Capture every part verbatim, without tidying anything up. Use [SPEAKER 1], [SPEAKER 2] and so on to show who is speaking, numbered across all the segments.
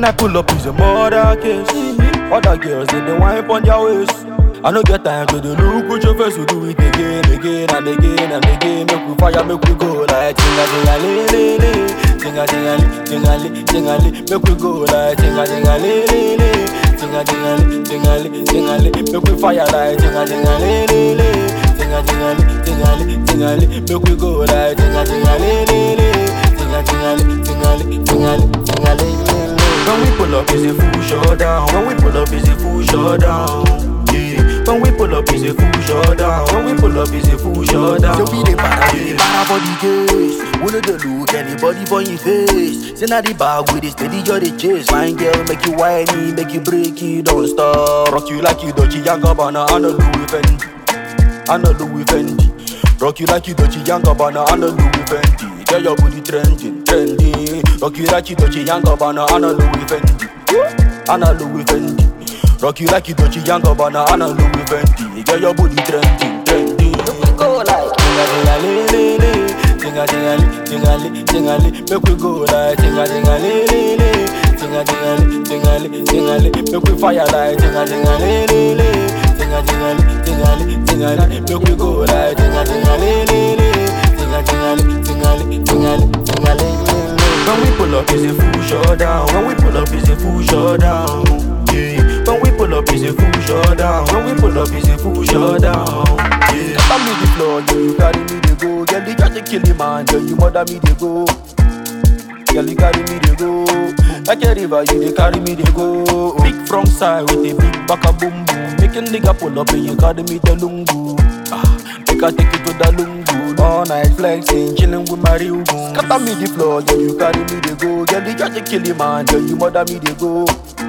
[SPEAKER 1] I pull up, it's a murder case. Other girls, they dey wipe on their waist. I no get time to do look with your face, we do it again, again and again and again. Make we fire, make we go like tinga tinga li li li, tinga tinga li, tinga li, tinga li. Make we go like tinga tinga li li li, tinga tinga li, tinga li, tinga li. Make we fire like tinga tinga li li li, tinga tinga li, tinga li, tinga li. Make we go like tinga tinga li li li, tinga tinga li, tinga li, tinga li, tinga li. When we pull up, it's a full showdown. When we pull up, it's a full showdown. When we pull up, it's a full showdown. When we pull up, it's a full showdown.
[SPEAKER 2] So we the para, we the para for the case. We no dey look anybody for your face. Say na the bag with the steady, you're the chase. Fine girl, make you whiny, make you break it, don't stop.
[SPEAKER 1] Rock you like you Dolce and Gabbana, I know Louis Fendi. I know Louis Fendi. Rock you like you Dolce and Gabbana, I know Louis Fendi. Get your booty trending, trending. Rock you like you Dolce and Gabbana, I know Louis Fendi. I know Louis Fendi. Rock you like you Dolce and Gabbana, I know Louis Fendi. Get your booty trending, trending.
[SPEAKER 2] We go like
[SPEAKER 1] tinga tinga li li li, tinga tinga li, tinga li, tinga li. Make we go like tinga tinga li li li, tinga tinga li, tinga li, tinga li. Make we fire like tinga tinga li li li, tinga tinga li, tinga li, tinga li. Make we go like tinga tinga li li li, tinga tinga li, tinga li, tinga li, tinga li. When we pull up, it's a full showdown. When we pull up, it's a full showdown. Yeah. When we pull up, it's a full showdown. When we pull up, it's a full showdown. Yeah. Tell me the floor, yeah, you carry me they go. Girl, you just a kill the man, girl, you mother me they go. Girl, you carry me they go. Like a river, you they carry me they go. Big front side with a big back a boom boom. Make a nigga pull up and you carry me the lungu. Ah, make I take it to the lungu. All night flexing, chilling with my real goons. Scatter me the floor, yeah, you carry me they go. Girl, you just a kill the man, girl, you mother me they go.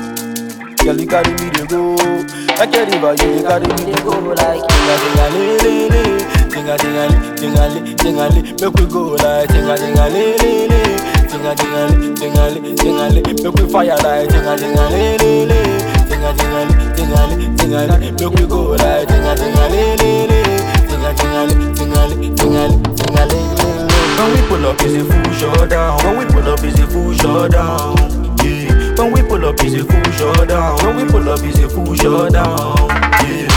[SPEAKER 1] Girl, you carry me they go. Like a river, you they carry me they go. Like tinga tinga li li li, tinga tinga li, tinga li, tinga li. Make we go like tinga tinga li li li, tinga tinga li, tinga li, tinga li. Make we fire like tinga tinga li li li, tinga tinga li, tinga li, tinga li. Make we go like tinga tinga li li li, tinga tinga li, tinga li, tinga li, tinga li. When we pull up, it's a full showdown. When we pull up, it's a full showdown. Yeah. When we pull up, it's a full showdown. When we pull up, it's a full showdown. Yeah.